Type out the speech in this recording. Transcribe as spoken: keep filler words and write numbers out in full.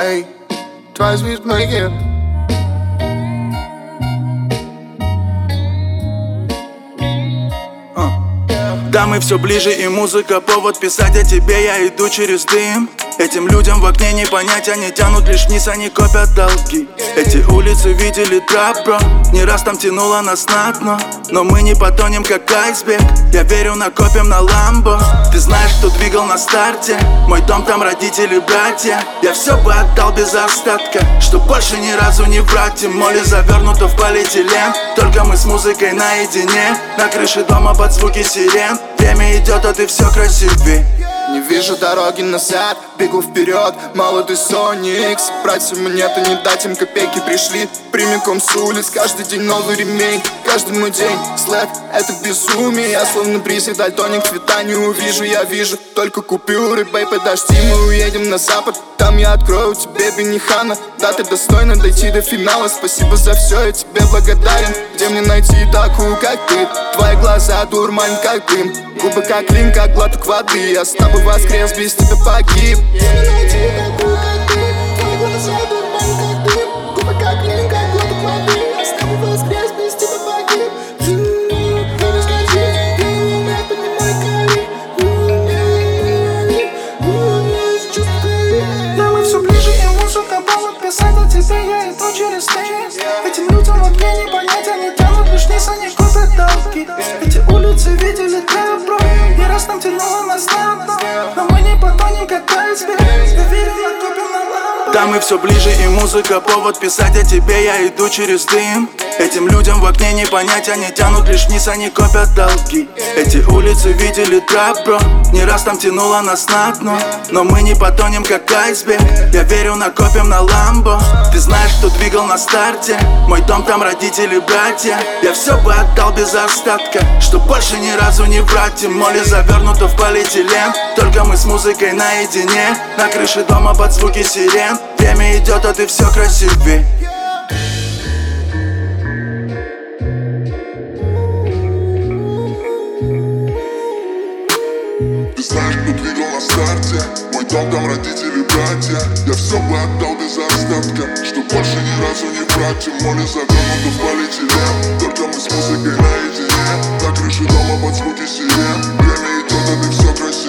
эй, твои звездные. Да, мы все ближе, и музыка повод писать о тебе. Я иду через дым. Этим людям в окне не понять, они тянут лишь вниз, они копят долги. Эти улицы видели трап, бро. Не раз там тянуло нас на дно, но мы не потонем, как айсберг. Я верю, накопим на ламбо. Ты знаешь, кто двигал на старте. Мой дом, там родители, братья. Я все бы отдал без остатка, чтоб больше ни разу не врать. Тем более завернуто в полиэтилен. Только мы с музыкой наедине. На крыше дома под звуки сирен. Время идет, а ты все красивее. Не вижу дороги назад, бегу вперед, молодой Соникс. Братьям мне-то не дать, им копейки пришли прямиком с улиц. Каждый день новый ремейк, каждый мой день слэп, это безумие. Я словно бриз, дальтоник, цвета не увижу. Я вижу только купюры, бэй, подожди, мы уедем на запад. Там я открою тебе Бенихана. Да, ты достойна дойти до финала. Спасибо за все, я тебе благодарен. Где мне найти такую, как ты? Твои глаза дурман, как дым. Губы как лин, как глоток воды. Я с тобой воскрес, без тебя погиб. Где мне найти такую, как ты? Твои глаза дурман, как дым. Губы как лин, как глоток воды. Я с тобой воскрес, без тебя погиб. Не скажи, не поднимай кори. Да, мы все ближе, и музыка повод писать о тебе. Я иду через дым. Этим людям в окне не понять, они тянут лишь вниз, они копят долги. Эти улицы видели трэп, бро. Не раз там тянуло нас на дно, но мы не потонем, как айсберг. Я верю, накопим на ламбо. Да, мы все ближе, и музыка повод писать о тебе. Я иду через дым. Этим людям в окне не понять, они тянут лишь вниз, они копят долги. Эти улицы видели трап, бро. Не раз там тянуло нас на дно, но мы не потонем, как айсберг. Я верю, накопим на ламбо. Ты знаешь, кто двигал на старте. Мой дом, там родители, братья. Я все бы отдал без остатка, чтоб больше ни разу не врать. Тем более завернуто в полиэтилен. Только мы с музыкой наедине. На крыше дома под звуки сирен. Время идет, а ты все красивее. Ты знаешь, кто двигал на старте. Мой дом, там родители, братья. Я все бы отдал без остатка, чтоб больше ни разу не врать. Тем более завернуто в полиэтилен. Только мы с музыкой наедине. На крыше дома под звуки сирен. Время идет, а ты все красиво.